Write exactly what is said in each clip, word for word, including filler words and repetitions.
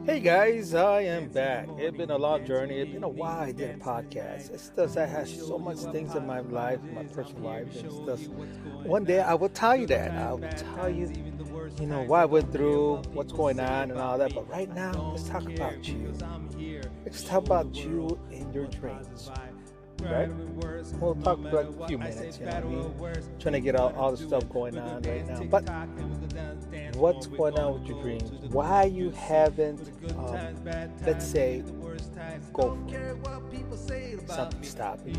Hey guys, I am back. It's been a long journey. It's been a while I did a podcast. It's just I have so much things in my life, my personal life, and it's just one day I will tell you that. I will tell you, you know, what I went through, what's going on, and all that. But right now, let's talk about you. Let's talk about you and your dreams. Right? We'll talk for like a few minutes, you know what I mean? Trying to get all, all the stuff going on right now. But what's going on with your dreams? Why you haven't, um, let's say, go for it? Something stopping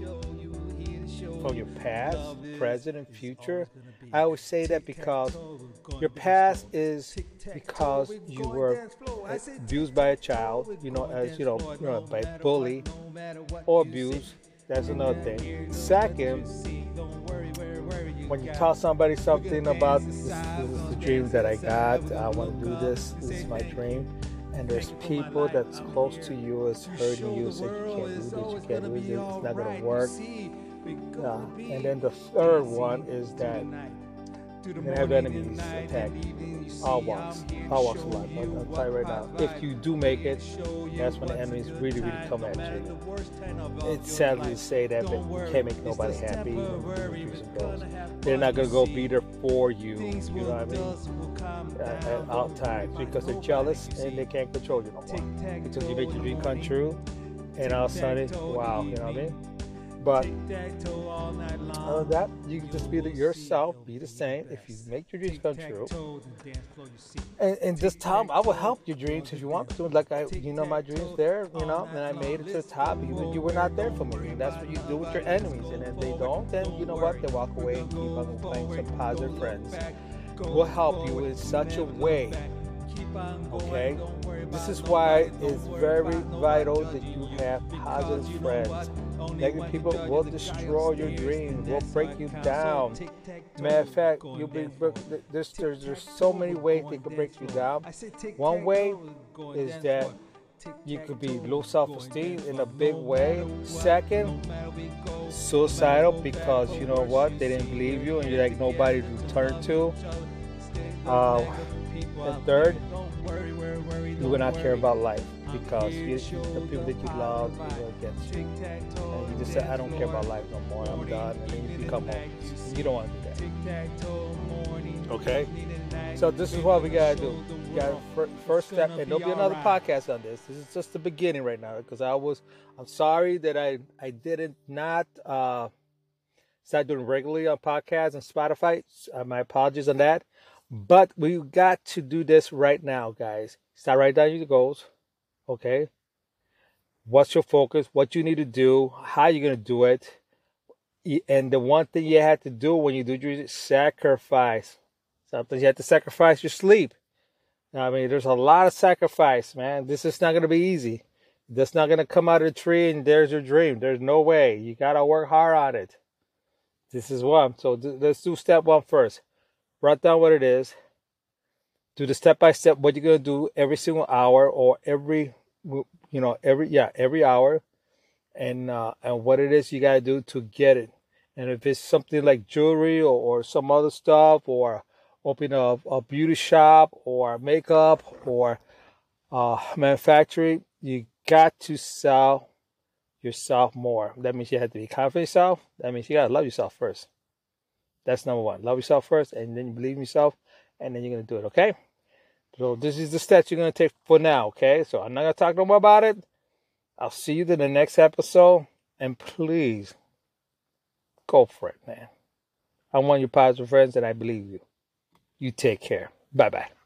you from your past, present, and future. I always say that because your past is because you were abused by a child, you know, as you know, you know by a bully or abuse. That's another thing. Second, when you tell somebody something about this, this is the dream that I got, I want to do this, this is my dream, and there's people that's close to you is hurting you, saying you can't do this, you can't do this, it's not going to work. Yeah. And then the third one is that you're going to have enemies attack you. All walks. All walks of life. I'll, I'll tell you right now. If you do make it, that's when the enemies really, really come at you. It's sadly to say that, but you can't make nobody happy when they're not going to go be there for you. You know what I mean? At, at all times. Because they're jealous and they can't control you no more. Until you make your dream come true. And all of a sudden, wow. You know what I mean? But other than that, you can just be the, yourself, be the same. If you make your dreams come true, and, and just tell them, I will help your dreams if you want to. Like I, you know, my dreams there, you know, and I made it to the top. You, you were not there for me, and that's what you do with your enemies. And if they don't, then you know what? They walk away and keep on playing some positive friends. Will help you in such a way. Okay, this is why it's very vital that you have positive friends. Negative people will destroy your dreams, will break you down. Matter of fact, you'll be there's, there's there's so many ways they can break you down. One way is that you could be low self-esteem in a big way. Second, suicidal because you know what, they didn't believe you and you're like nobody to turn to. Uh, and third, you will not care about life because you, the people that you love are against you. And you just say, I don't care about life no more, I'm done. And then you become homeless. You don't want to do that. Okay? So this is what we got to do. We got first step, and there'll be another podcast on this. This is just the beginning right now because I was, I'm sorry that I, I didn't not uh, start doing regularly on podcasts and Spotify. Uh, my apologies on that. But we got to do this right now, guys. Start writing down your goals. Okay? What's your focus? What you need to do? How you're going to do it? And the one thing you have to do when you do your sacrifice. Sometimes you have to sacrifice your sleep. I mean, there's a lot of sacrifice, man. This is not going to be easy. That's not going to come out of the tree and there's your dream. There's no way. You got to work hard on it. This is one. So let's do step one first. Write down what it is. Do the step-by-step what you're going to do every single hour or every, you know, every, yeah, every hour. And uh, and what it is you got to do to get it. And if it's something like jewelry or, or some other stuff or open a, a beauty shop or makeup or uh, manufacturing, you got to sell yourself more. That means you have to be confident in yourself. That means you got to love yourself first. That's number one. Love yourself first, and then you believe in yourself, and then you're going to do it, okay? So this is the steps you're going to take for now, okay? So I'm not going to talk no more about it. I'll see you in the next episode, and please, go for it, man. I want your positive friends, and I believe you. You take care. Bye-bye.